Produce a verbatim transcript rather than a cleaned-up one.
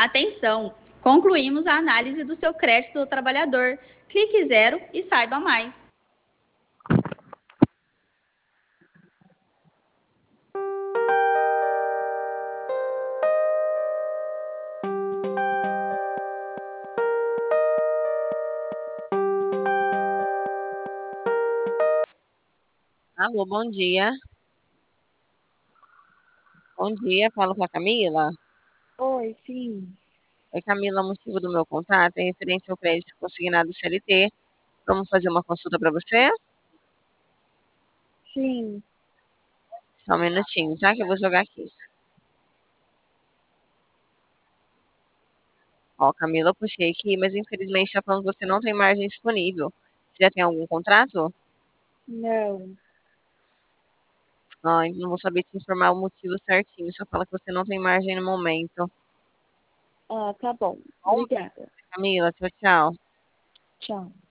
Atenção! Concluímos a análise do seu crédito do trabalhador. Clique zero e saiba mais. Alô, bom dia. Bom dia, falo com a Camila. Oi, sim. Oi, Camila, o motivo do meu contato é referente ao crédito consignado C L T. Vamos fazer uma consulta para você? Sim. Só um minutinho, tá? Que eu vou jogar aqui. Ó, Camila, eu puxei aqui, mas infelizmente está falando que você não tem margem disponível. Você já tem algum contrato? Não. Ai, não vou saber te informar o motivo certinho. Só fala que você não tem margem no momento. Ah, tá bom. Bom, Obrigada. Camila, tchau, tchau. Tchau.